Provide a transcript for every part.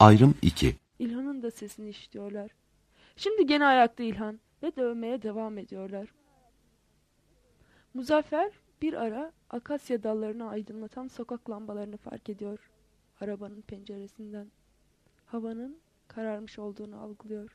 Ayrım 2. İlhan'ın da sesini işitiyorlar. Şimdi gene ayakta İlhan ve dövmeye devam ediyorlar. Muzaffer bir ara akasya dallarını aydınlatan sokak lambalarını fark ediyor arabanın penceresinden. Havanın kararmış olduğunu algılıyor.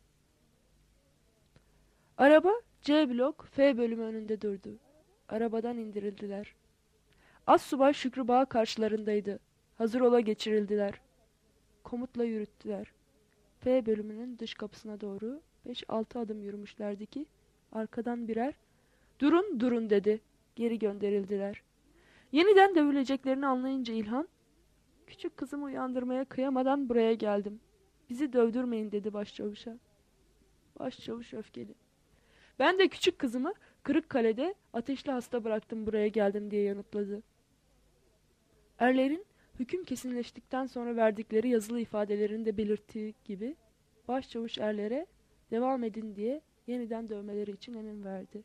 Araba C blok F bölümü önünde durdu. Arabadan indirildiler. Astsubay Şükrü Bağ karşılarındaydı. Hazır ola geçirildiler. Komutla yürüttüler. F bölümünün dış kapısına doğru 5-6 adım yürümüşlerdi ki arkadan birer "Durun, durun" dedi. Geri gönderildiler. Yeniden dövüleceklerini anlayınca İlhan, "Küçük kızımı uyandırmaya kıyamadan buraya geldim. Bizi dövdürmeyin" dedi başçavuşa. Başçavuş öfkeli. "Ben de küçük kızımı Kırıkkale'de ateşli hasta bıraktım, buraya geldim" diye yanıtladı. Erlerin hüküm kesinleştikten sonra verdikleri yazılı ifadelerinde belirttiği gibi başçavuş erlere devam edin diye yeniden dövmeleri için emir verdi.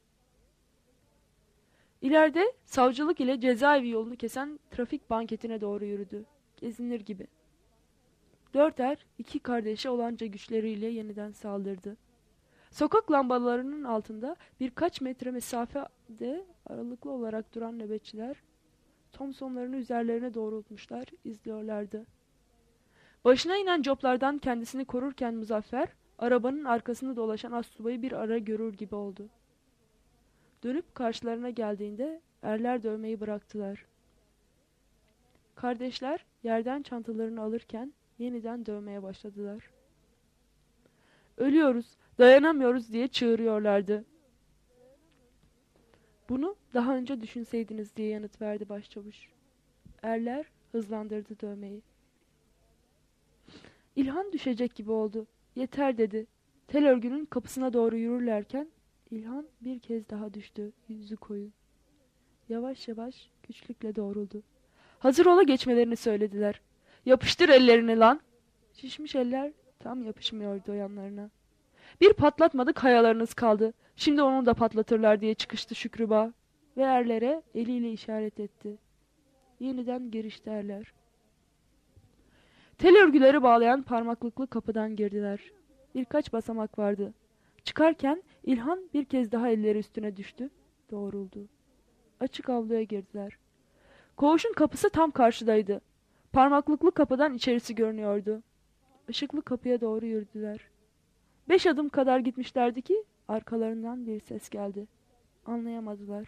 İleride savcılık ile cezaevi yolunu kesen trafik banketine doğru yürüdü. Gezinir gibi. 4 er, 2 kardeşe olanca güçleriyle yeniden saldırdı. Sokak lambalarının altında birkaç metre mesafede aralıklı olarak duran nöbetçiler Thompsonlarını üzerlerine doğrultmuşlar, izliyorlardı. Başına inen coplardan kendisini korurken Muzaffer, arabanın arkasını dolaşan astsubayı bir ara görür gibi oldu. Dönüp karşılarına geldiğinde erler dövmeyi bıraktılar. Kardeşler yerden çantalarını alırken yeniden dövmeye başladılar. "Ölüyoruz, dayanamıyoruz" diye çığırıyorlardı. "Bunu daha önce düşünseydiniz" diye yanıt verdi başçavuş. Erler hızlandırdı dövmeyi. İlhan düşecek gibi oldu. "Yeter" dedi. Tel örgünün kapısına doğru yürürlerken İlhan bir kez daha düştü, yüzü koyu. Yavaş yavaş güçlükle doğruldu. Hazır ola geçmelerini söylediler. "Yapıştır ellerini lan!" Şişmiş eller tam yapışmıyordu yanlarına. "Bir patlatmadık, hayalarınız kaldı. Şimdi onu da patlatırlar" diye çıkıştı Şükrü Bağ ve erlere eliyle işaret etti. Yeniden girişti erler. Tel örgüleri bağlayan parmaklıklı kapıdan girdiler. Birkaç basamak vardı. Çıkarken İlhan bir kez daha elleri üstüne düştü, doğruldu. Açık avluya girdiler. Koğuşun kapısı tam karşıdaydı. Parmaklıklı kapıdan içerisi görünüyordu. Işıklı kapıya doğru yürüdüler. 5 adım kadar gitmişlerdi ki arkalarından bir ses geldi. Anlayamadılar.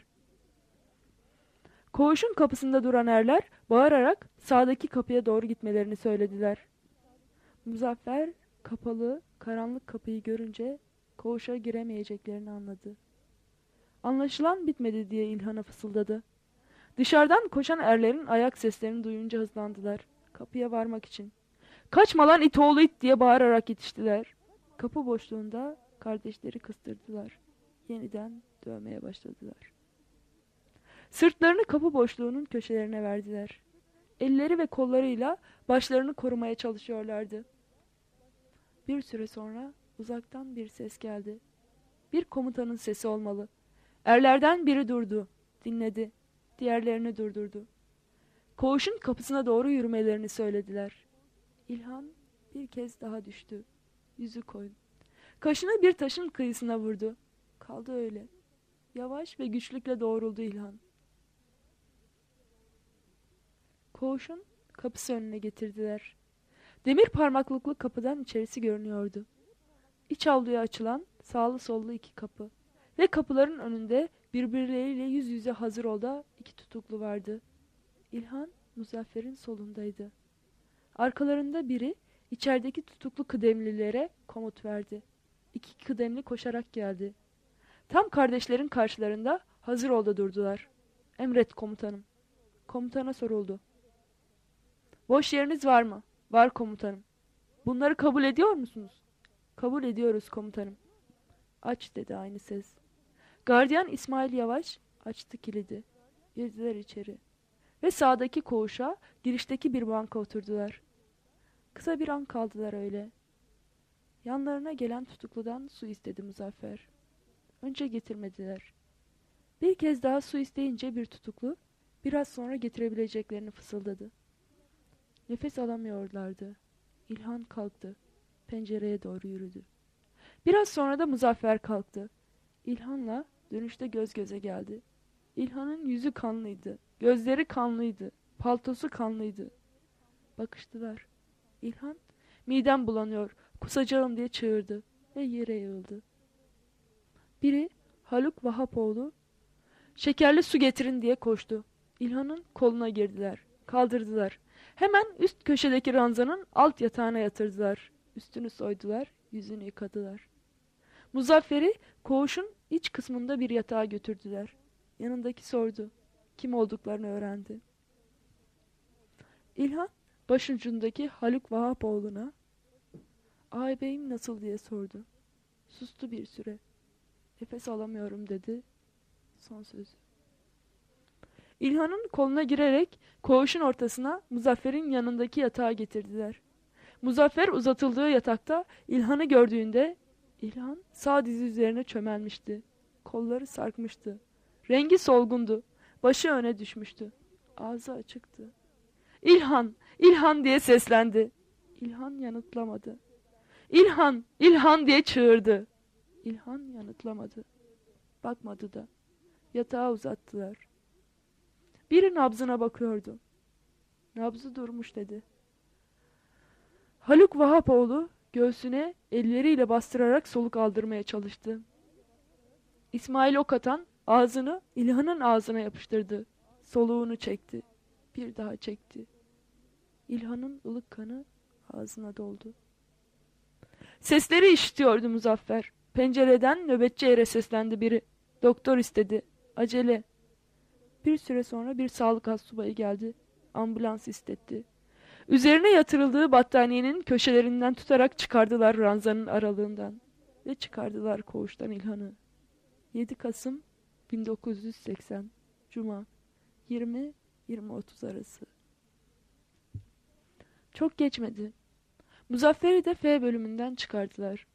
Koğuşun kapısında duran erler bağırarak sağdaki kapıya doğru gitmelerini söylediler. Muzaffer kapalı, karanlık kapıyı görünce koğuşa giremeyeceklerini anladı. Anlaşılan bitmedi diye İlhan'a fısıldadı. Dışarıdan koşan erlerin ayak seslerini duyunca hızlandılar. Kapıya varmak için. "Kaçma lan it oğlu it" diye bağırarak yetiştiler. Kapı boşluğunda kardeşleri kıstırdılar. Yeniden dövmeye başladılar. Sırtlarını kapı boşluğunun köşelerine verdiler. Elleri ve kollarıyla başlarını korumaya çalışıyorlardı. Bir süre sonra uzaktan bir ses geldi. Bir komutanın sesi olmalı. Erlerden biri durdu, dinledi. Diğerlerini durdurdu. Koğuşun kapısına doğru yürümelerini söylediler. İlhan bir kez daha düştü. Yüzü koyu. Kaşını bir taşın kıyısına vurdu. Kaldı öyle. Yavaş ve güçlükle doğruldu İlhan. Koğuşun kapısı önüne getirdiler. Demir parmaklıklı kapıdan içerisi görünüyordu. İç avluya açılan sağlı sollu 2 kapı ve kapıların önünde birbirleriyle yüz yüze hazır olda 2 tutuklu vardı. İlhan Muzaffer'in solundaydı. Arkalarında biri içerideki tutuklu kıdemlilere komut verdi. 2 kıdemli koşarak geldi. Tam kardeşlerin karşılarında hazır olda durdular. "Emret komutanım." Komutana soruldu. "Boş yeriniz var mı?" "Var komutanım." "Bunları kabul ediyor musunuz?" "Kabul ediyoruz komutanım." "Aç" dedi aynı ses. Gardiyan İsmail Yavaş açtı kilidi. Girdiler içeri. Ve sağdaki koğuşa girişteki bir banka oturdular. Kısa bir an kaldılar öyle. Yanlarına gelen tutukludan su istedi Muzaffer. Önce getirmediler. Bir kez daha su isteyince bir tutuklu biraz sonra getirebileceklerini fısıldadı. Nefes alamıyorlardı. İlhan kalktı. Pencereye doğru yürüdü. Biraz sonra da Muzaffer kalktı. İlhan'la dönüşte göz göze geldi. İlhan'ın yüzü kanlıydı. Gözleri kanlıydı. Paltosu kanlıydı. Bakıştılar. İlhan, midem bulanıyor, kusacağım diye çığırdı ve yere yığıldı. Biri, Haluk Vahapoğlu, şekerli su getirin diye koştu. İlhan'ın koluna girdiler. Kaldırdılar. Hemen üst köşedeki ranzanın alt yatağına yatırdılar. Üstünü soydular, yüzünü yıkadılar. Muzaffer'i koğuşun iç kısmında bir yatağa götürdüler. Yanındaki sordu. Kim olduklarını öğrendi. İlhan başucundaki Haluk Vahapoğlu'na ağabeyim nasıl diye sordu. Sustu bir süre. Nefes alamıyorum dedi. Son sözü. İlhan'ın koluna girerek koğuşun ortasına Muzaffer'in yanındaki yatağa getirdiler. Muzaffer uzatıldığı yatakta İlhan'ı gördüğünde İlhan sağ dizi üzerine çömelmişti. Kolları sarkmıştı. Rengi solgundu. Başı öne düşmüştü. Ağzı açıktı. İlhan, İlhan diye seslendi. İlhan yanıtlamadı. İlhan, İlhan diye çığırdı. İlhan yanıtlamadı. Bakmadı da. Yatağa uzattılar. Biri nabzına bakıyordu. Nabzı durmuş dedi. Haluk Vahapoğlu göğsüne elleriyle bastırarak soluk aldırmaya çalıştı. İsmail Okatan ağzını İlhan'ın ağzına yapıştırdı. Soluğunu çekti. Bir daha çekti. İlhan'ın ılık kanı ağzına doldu. Sesleri işitiyordu Muzaffer. Pencereden nöbetçi ere seslendi biri. Doktor istedi. Acele. Bir süre sonra bir sağlık astsubayı geldi. Ambulans istetti. Üzerine yatırıldığı battaniyenin köşelerinden tutarak çıkardılar ranzanın aralığından. Ve çıkardılar koğuştan İlhan'ı. 7 Kasım 1980 Cuma 20-20:30 arası. Çok geçmedi. Muzaffer'i de F bölümünden çıkardılar.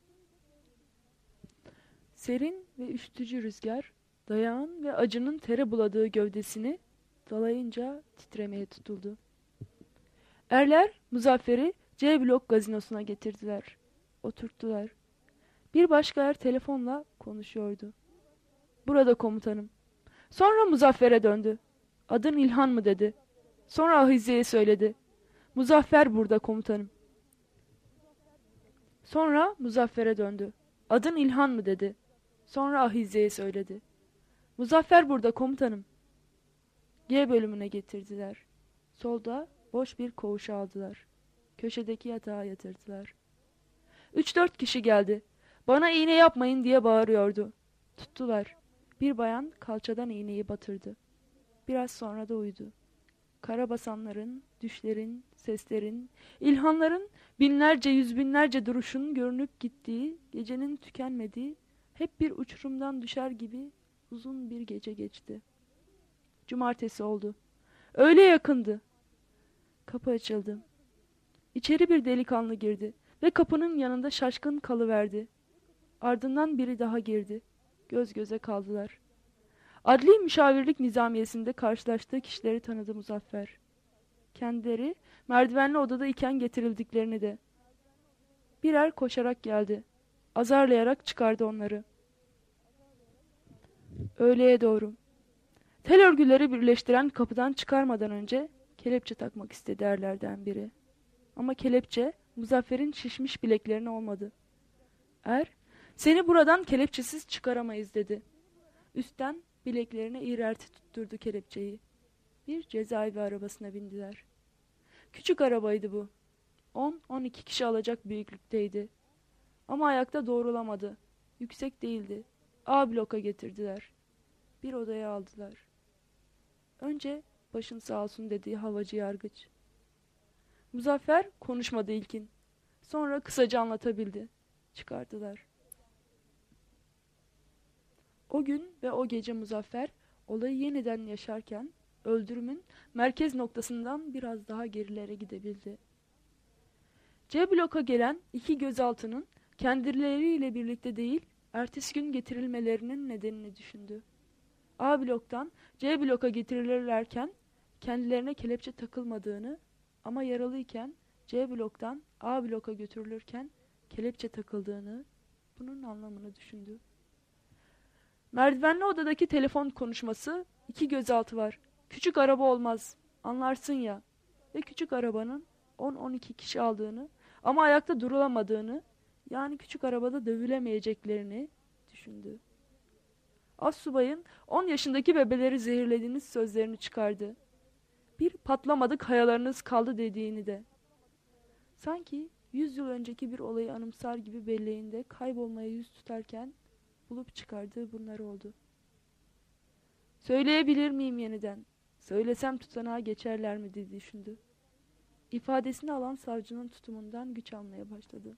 Serin ve üşütücü rüzgar, dayağın ve acının tere buladığı gövdesini dalayınca titremeye tutuldu. Erler Muzaffer'i C blok gazinosuna getirdiler. Oturttular. Bir başka er telefonla konuşuyordu. Burada komutanım. Sonra Muzaffer'e döndü. Adın İlhan mı dedi. Sonra Ahize'ye söyledi. Muzaffer burada komutanım. Sonra Muzaffer'e döndü. Adın İlhan mı dedi. Sonra Ahize'ye söyledi. Muzaffer burada komutanım. G bölümüne getirdiler. Solda boş bir koğuş aldılar. Köşedeki yatağa yatırdılar. 3-4 kişi geldi. Bana iğne yapmayın diye bağırıyordu. Tuttular. Bir bayan kalçadan iğneyi batırdı. Biraz sonra da uyudu. Karabasanların, düşlerin, seslerin, ilhanların, binlerce yüz binlerce duruşun görünüp gittiği, gecenin tükenmediği, hep bir uçurumdan düşer gibi uzun bir gece geçti. Cumartesi oldu. Öğle yakındı. Kapı açıldı. İçeri bir delikanlı girdi ve kapının yanında şaşkın kalıverdi. Ardından biri daha girdi. Göz göze kaldılar. Adli müşavirlik nizamiyesinde karşılaştığı kişileri tanıdı Muzaffer. Kendileri merdivenli odada iken getirildiklerini de. Birer koşarak geldi. Azarlayarak çıkardı onları. Öğleye doğru. Tel örgüleri birleştiren kapıdan çıkarmadan önce kelepçe takmak istedi erlerden biri. Ama kelepçe Muzaffer'in şişmiş bileklerine olmadı. Er, seni buradan kelepçesiz çıkaramayız dedi. Üstten bileklerine iğrelti tutturdu kelepçeyi. Bir cezaevi arabasına bindiler. Küçük arabaydı bu. 10-12 kişi alacak büyüklükteydi. Ama ayakta doğrulamadı. Yüksek değildi. A bloka getirdiler. Bir odaya aldılar. Önce başın sağ olsun dediği havacı yargıç. Muzaffer konuşmadı ilkin. Sonra kısaca anlatabildi. Çıkardılar. O gün ve o gece Muzaffer olayı yeniden yaşarken öldürümün merkez noktasından biraz daha gerilere gidebildi. C bloka gelen 2 gözaltının kendileriyle birlikte değil, ertesi gün getirilmelerinin nedenini düşündü. A bloktan C bloka getirilirlerken kendilerine kelepçe takılmadığını ama yaralıyken C bloktan A bloka götürülürken kelepçe takıldığını, bunun anlamını düşündü. Merdivenli odadaki telefon konuşması, 2 gözaltı var. Küçük araba olmaz, anlarsın ya. Ve küçük arabanın 10-12 kişi aldığını ama ayakta durulamadığını, yani küçük arabada dövülemeyeceklerini düşündü. Astsubayın 10 yaşındaki bebeleri zehirlediğiniz sözlerini çıkardı. Bir patlamadık hayalarınız kaldı dediğini de. Sanki 100 yıl önceki bir olayı anımsar gibi belleğinde kaybolmaya yüz tutarken bulup çıkardığı bunlar oldu. Söyleyebilir miyim yeniden? Söylesem tutanağa geçerler mi diye düşündü. İfadesini alan savcının tutumundan güç almaya başladı.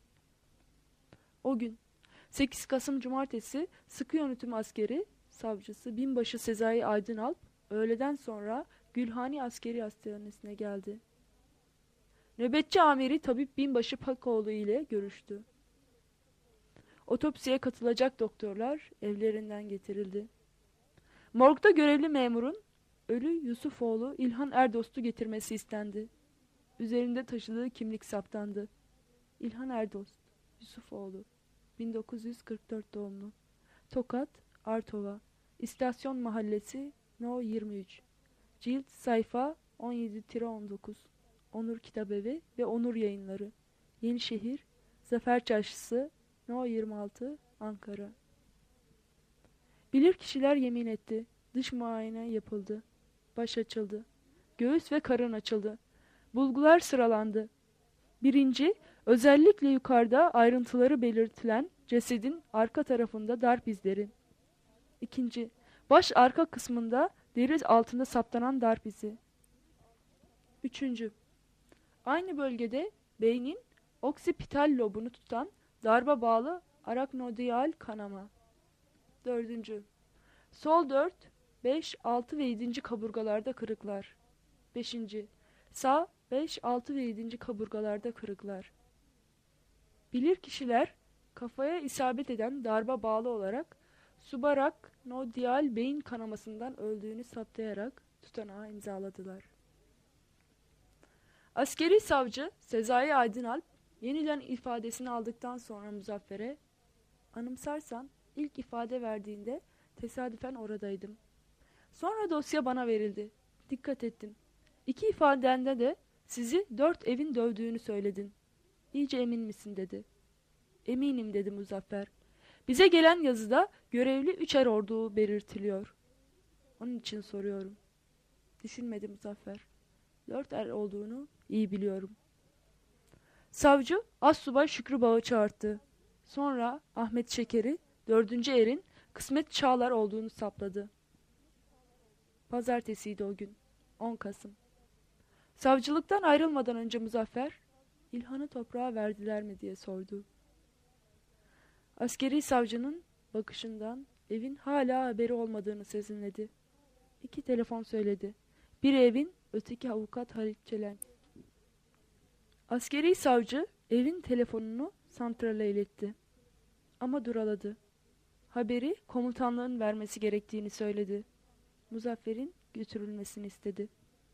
O gün 8 Kasım Cumartesi sıkı yönetim askeri savcısı binbaşı Sezai Aydınalp öğleden sonra Gülhani Askeri Hastanesi'ne geldi. Nöbetçi amiri tabip binbaşı Pakoğlu ile görüştü. Otopsiye katılacak doktorlar evlerinden getirildi. Morgda görevli memurun ölü Yusufoğlu İlhan Erdost'u getirmesi istendi. Üzerinde taşıdığı kimlik saptandı. İlhan Erdost, Yusufoğlu, 1944 doğumlu. Tokat, Artova, İstasyon Mahallesi, No 23. Cilt sayfa 17-19. Onur Kitabevi ve Onur Yayınları. Yenişehir, Zafer Çarşısı, No 26, Ankara. Bilirkişiler yemin etti. Dış muayene yapıldı. Baş açıldı. Göğüs ve karın açıldı. Bulgular sıralandı. Birinci, özellikle yukarıda ayrıntıları belirtilen cesedin arka tarafında darp izleri. İkinci, baş arka kısmında deri altında saptanan darp izi. Üçüncü, aynı bölgede beynin oksipital lobunu tutan darba bağlı araknoidal kanama. Dördüncü, sol 4, 5, 6 ve 7. kaburgalarda kırıklar. Beşinci, sağ 5, 6 ve 7. kaburgalarda kırıklar. Bilirkişiler kafaya isabet eden darba bağlı olarak subaraknoidal beyin kanamasından öldüğünü saptayarak tutanağı imzaladılar. Askeri savcı Sezai Aydınalp yeniden ifadesini aldıktan sonra Muzaffer'e, "Anımsarsan ilk ifade verdiğinde tesadüfen oradaydım. Sonra dosya bana verildi. Dikkat ettim. 2 ifadende de sizi 4 evin dövdüğünü söyledin. İyice emin misin?" dedi. "Eminim," dedi Muzaffer. "Bize gelen yazıda görevli 3'er olduğu belirtiliyor. Onun için soruyorum." Düşünmedi Muzaffer. 4 er olduğunu iyi biliyorum. Savcı Astsubay Şükrü Bağ'ı çağırttı. Sonra Ahmet Şeker'i 4. erin Kısmet Çağlar olduğunu sapladı. Pazartesiydi o gün. 10 Kasım. Savcılıktan ayrılmadan önce Muzaffer, "İlhan'ı toprağa verdiler mi?" diye sordu. Askeri savcının bakışından evin hala haberi olmadığını sezinledi. 2 telefon söyledi. Biri evin, öteki avukat Halit Çelen. Askeri savcı evin telefonunu santrale iletti. Ama duraladı. Haberi komutanlığın vermesi gerektiğini söyledi. Muzaffer'in götürülmesini istedi.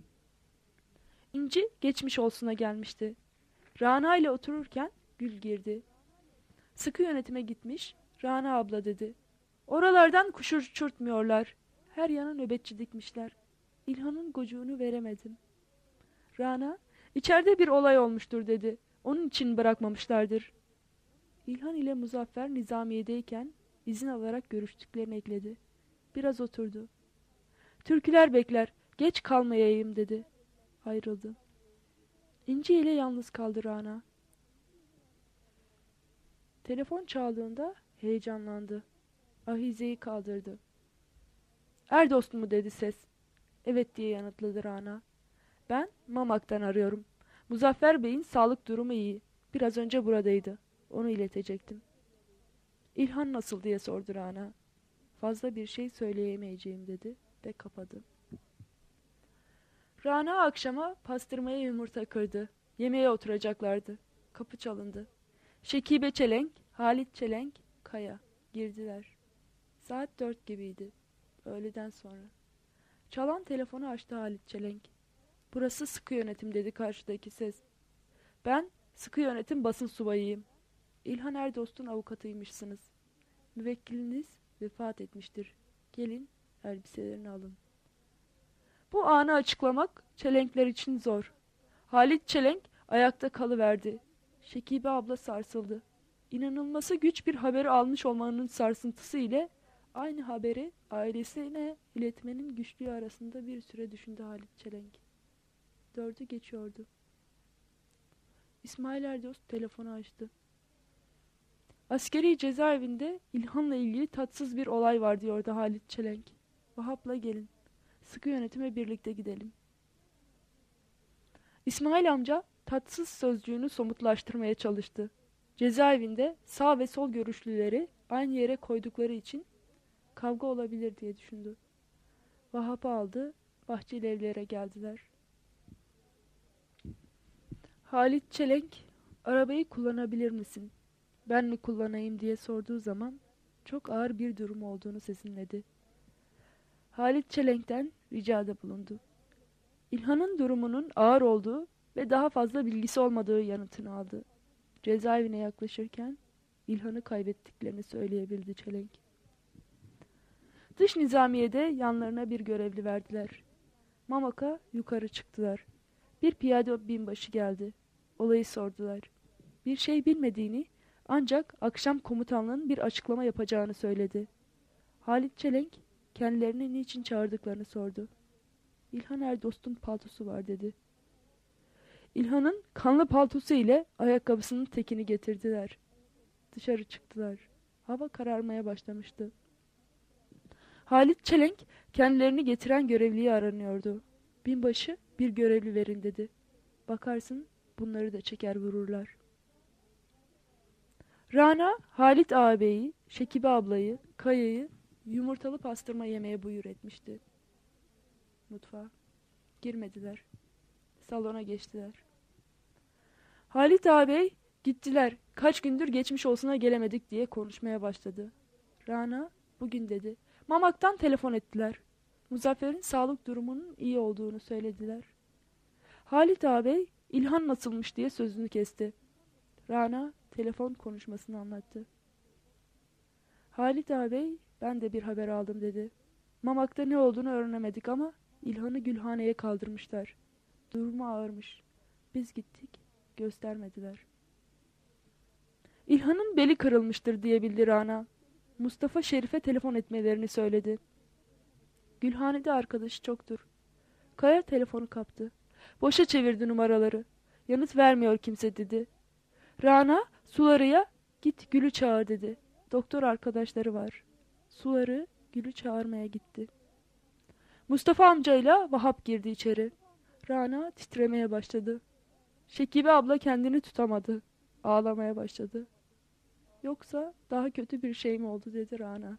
İnci geçmiş olsuna gelmişti. Rana ile otururken Gül girdi. "Sıkı yönetime gitmiş, Rana abla," dedi. "Oralardan kuş uçurtmuyorlar. Her yana nöbetçi dikmişler. İlhan'ın gocuğunu veremedim." Rana, "İçeride bir olay olmuştur," dedi. "Onun için bırakmamışlardır." İlhan ile Muzaffer nizamiyedeyken izin alarak görüştüklerini ekledi. Biraz oturdu. "Türküler bekler, geç kalmayayım," dedi. Ayrıldı. İnci ile yalnız kaldı Rana. Telefon çaldığında heyecanlandı. Ahizeyi kaldırdı. "Erdost mu?" dedi ses. "Evet," diye yanıtladı Rana. "Ben Mamak'tan arıyorum. Muzaffer Bey'in sağlık durumu iyi. Biraz önce buradaydı. Onu iletecektim." "İlhan nasıl?" diye sordu Rana. "Fazla bir şey söyleyemeyeceğim," dedi ve kapadı. Rana akşama pastırmaya yumurta kırdı. Yemeğe oturacaklardı. Kapı çalındı. Şekibe Çelenk, Halit Çelenk, Kaya girdiler. Saat 4 gibiydi. Öğleden sonra. Çalan telefonu açtı Halit Çelenk. "Burası sıkı yönetim," dedi karşıdaki ses. Ben sıkı yönetim basın subayıyım. İlhan Erdost'un avukatıymışsınız. Müvekkiliniz vefat etmiştir. Gelin elbiselerini alın. Bu anı açıklamak Çelenkler için zor. Halit Çelenk ayakta kalıverdi. Şekibe abla sarsıldı. İnanılması güç bir haberi almış olmanın sarsıntısı ile aynı haberi ailesine iletmenin güçlüğü arasında bir süre düşündü Halit Çelenk. 4'ü geçiyordu. İsmail Erdost telefonu açtı. Askeri cezaevinde İlhan'la ilgili tatsız bir olay var diyordu Halit Çelenk. Vahap'la gelin. Sıkı yönetime birlikte gidelim. İsmail amca tatsız sözcüğünü somutlaştırmaya çalıştı. Cezaevinde sağ ve sol görüşlüleri aynı yere koydukları için kavga olabilir diye düşündü. Vahap'ı aldı, Bahçeli Evler'e geldiler. Halit Çelenk, arabayı kullanabilir misin? Ben mi kullanayım diye sorduğu zaman çok ağır bir durum olduğunu sezinledi. Halit Çelenk'ten ricada bulundu. İlhan'ın durumunun ağır olduğu ve daha fazla bilgisi olmadığı yanıtını aldı. Cezaevine yaklaşırken İlhan'ı kaybettiklerini söyleyebildi Çelenk. Dış nizamiyede yanlarına bir görevli verdiler. Mamak'a yukarı çıktılar. Bir piyade binbaşı geldi. Olayı sordular. Bir şey bilmediğini, ancak akşam komutanlığın bir açıklama yapacağını söyledi. Halit Çelenk kendilerini niçin çağırdıklarını sordu. İlhan Erdost'un paltosu var dedi. İlhan'ın kanlı paltosu ile ayakkabısının tekini getirdiler. Dışarı çıktılar. Hava kararmaya başlamıştı. Halit Çelenk kendilerini getiren görevliyi aranıyordu. Binbaşı bir görevli verin dedi. Bakarsın bunları da çeker vururlar. Rana, Halit ağabeyi, Şekibe ablayı, Kaya'yı yumurtalı pastırma yemeye buyur etmişti. Mutfağa girmediler. Salona geçtiler. Halit ağabey gittiler. Kaç gündür geçmiş olsuna gelemedik diye konuşmaya başladı. Rana bugün dedi. Mamak'tan telefon ettiler. Muzaffer'in sağlık durumunun iyi olduğunu söylediler. Halit ağabey İlhan nasılmış diye sözünü kesti. Rana telefon konuşmasını anlattı. Halit ağabey ben de bir haber aldım dedi. Mamak'ta ne olduğunu öğrenemedik ama İlhan'ı Gülhane'ye kaldırmışlar. Durumu ağırmış. Biz gittik, göstermediler. İlhan'ın beli kırılmıştır diyebildi Rana. Mustafa Şerif'e telefon etmelerini söyledi. Gülhane'de arkadaşı çoktur. Kaya telefonu kaptı. Boşa çevirdi numaraları. Yanıt vermiyor kimse dedi. Rana Suları'ya git Gül'ü çağır dedi. Doktor arkadaşları var. Suları Gül'ü çağırmaya gitti. Mustafa amcayla Vahap girdi içeri. Rana titremeye başladı. Şekibe abla kendini tutamadı. Ağlamaya başladı. Yoksa daha kötü bir şey mi oldu dedi Rana.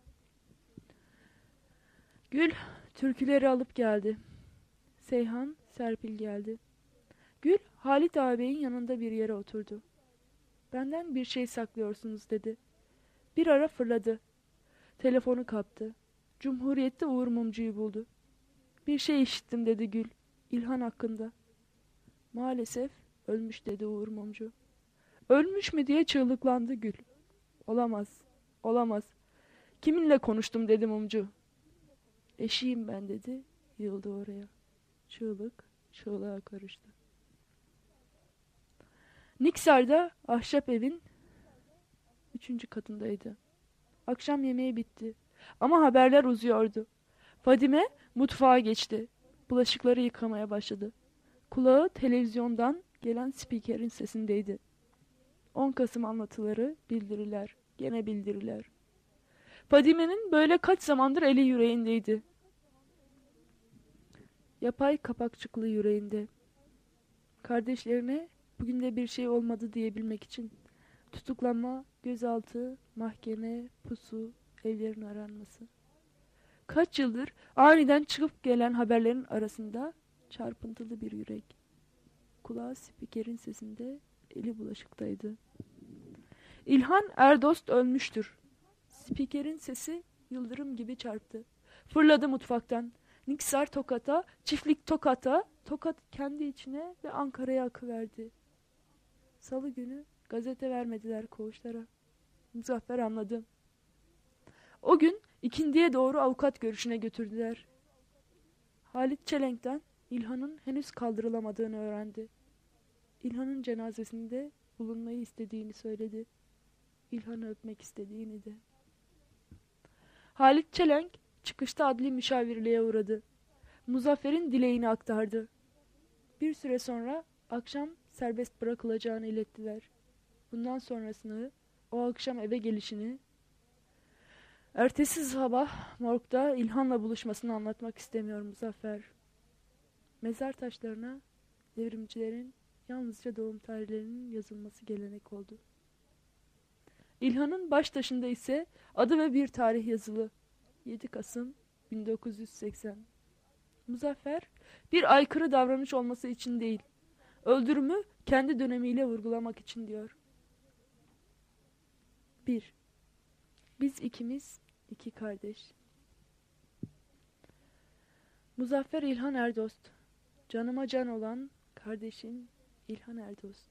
Gül türküleri alıp geldi. Seyhan, Serpil geldi. Gül Halit ağabeyin yanında bir yere oturdu. Benden bir şey saklıyorsunuz dedi. Bir ara fırladı. Telefonu kaptı. Cumhuriyet'te Uğur Mumcu'yu buldu. Bir şey işittim dedi Gül. İlhan hakkında. Maalesef ölmüş dedi Uğur Mumcu. Ölmüş mü diye çığlıklandı Gül. Olamaz, olamaz. Kiminle konuştum dedi Mumcu. Eşiyim ben dedi. Yıldı oraya. Çığlık çığlığa karıştı. Niksar'da ahşap evin 3. katındaydı. Akşam yemeği bitti. Ama haberler uzuyordu. Fadime mutfağa geçti. Bulaşıkları yıkamaya başladı. Kulağı televizyondan gelen spikerin sesindeydi. 10 Kasım anlatıları, bildiriler, gene bildiriler. Fadime'nin böyle kaç zamandır eli yüreğindeydi. Yapay kapakçıklı yüreğinde. Kardeşlerine bugün de bir şey olmadı diyebilmek için tutuklanma, gözaltı, mahkeme, pusu, evlerin aranması. Kaç yıldır aniden çıkıp gelen haberlerin arasında çarpıntılı bir yürek. Kulağı spikerin sesinde, eli bulaşıktaydı. İlhan Erdost ölmüştür. Spikerin sesi yıldırım gibi çarptı. Fırladı mutfaktan. Niksar Tokat'a, çiftlik Tokat'a, Tokat kendi içine ve Ankara'ya akıverdi. Salı günü gazete vermediler koğuşlara. Muzaffer anladı. O gün ikindiye doğru avukat görüşüne götürdüler. Halit Çelenk'ten İlhan'ın henüz kaldırılamadığını öğrendi. İlhan'ın cenazesinde bulunmayı istediğini söyledi. İlhan'ı öpmek istediğini de. Halit Çelenk çıkışta adli müşavirliğe uğradı. Muzaffer'in dileğini aktardı. Bir süre sonra akşam serbest bırakılacağını ilettiler. Bundan sonrasını, o akşam eve gelişini, ertesi sabah morgda İlhan'la buluşmasını anlatmak istemiyor Muzaffer. Mezar taşlarına devrimcilerin yalnızca doğum tarihlerinin yazılması gelenek oldu. İlhan'ın baş taşında ise adı ve bir tarih yazılı. 7 Kasım 1980. Muzaffer, bir aykırı davranış olması için değil, öldürümü kendi dönemiyle vurgulamak için diyor. 1. Biz ikimiz, iki kardeş. Muzaffer İlhan Erdost. Canıma can olan kardeşim İlhan Erdost.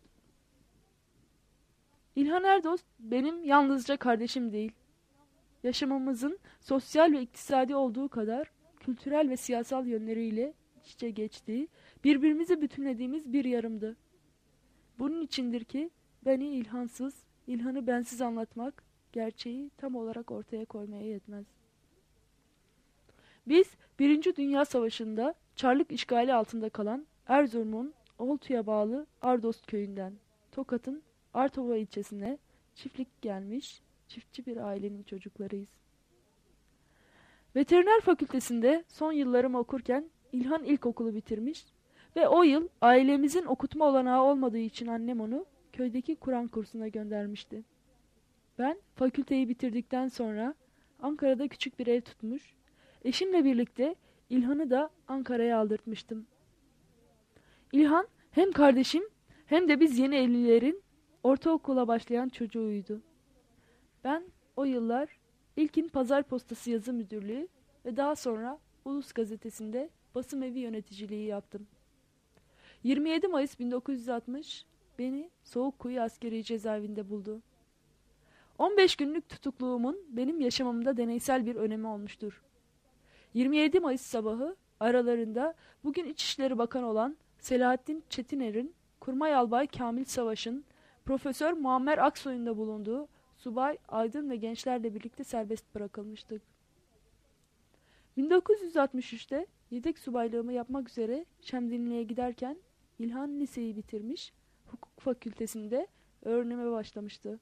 İlhan Erdost benim yalnızca kardeşim değil. Yaşamımızın sosyal ve iktisadi olduğu kadar kültürel ve siyasal yönleriyle iç içe geçtiği, birbirimizi bütünlediğimiz bir yarımdı. Bunun içindir ki beni İlhansız, İlhan'ı bensiz anlatmak, gerçeği tam olarak ortaya koymaya yetmez. Biz 1. Dünya Savaşı'nda Çarlık işgali altında kalan Erzurum'un Oltu'ya bağlı Ardost köyünden, Tokat'ın Artova ilçesine çiftlik gelmiş, çiftçi bir ailenin çocuklarıyız. Veteriner fakültesinde son yıllarımı okurken İlhan ilkokulu bitirmiş ve o yıl ailemizin okutma olanağı olmadığı için annem onu köydeki Kur'an kursuna göndermişti. Ben fakülteyi bitirdikten sonra Ankara'da küçük bir ev tutmuş, eşimle birlikte İlhan'ı da Ankara'ya aldırtmıştım. İlhan hem kardeşim hem de biz yeni evlilerin ortaokula başlayan çocuğuydu. Ben o yıllar ilkin Pazar Postası Yazı Müdürlüğü ve daha sonra Ulus Gazetesi'nde basım evi yöneticiliği yaptım. 27 Mayıs 1960 beni Soğukkuyu Askeri Cezaevinde buldu. 15 günlük tutukluğumun benim yaşamımda deneysel bir önemi olmuştur. 27 Mayıs sabahı aralarında bugün İçişleri Bakanı olan Selahattin Çetiner'in, Kurmay Albay Kamil Savaş'ın, Profesör Muammer Aksoy'un da bulunduğu subay, aydın ve gençlerle birlikte serbest bırakılmıştık. 1963'te yedek subaylığımı yapmak üzere Şemdinli'ye giderken İlhan liseyi bitirmiş, hukuk fakültesinde öğrenime başlamıştı.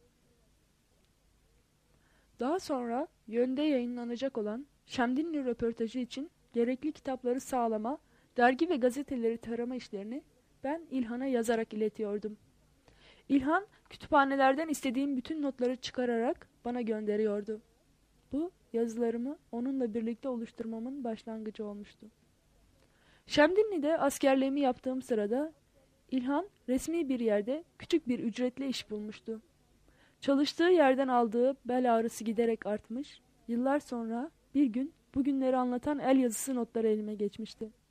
Daha sonra Yön'de yayınlanacak olan Şemdinli röportajı için gerekli kitapları sağlama, dergi ve gazeteleri tarama işlerini ben İlhan'a yazarak iletiyordum. İlhan kütüphanelerden istediğim bütün notları çıkararak bana gönderiyordu. Bu yazılarımı onunla birlikte oluşturmamın başlangıcı olmuştu. Şemdinli'de askerliğimi yaptığım sırada İlhan resmi bir yerde küçük bir ücretle iş bulmuştu. Çalıştığı yerden aldığı bel ağrısı giderek artmış, yıllar sonra bir gün bugünleri anlatan el yazısı notları elime geçmişti.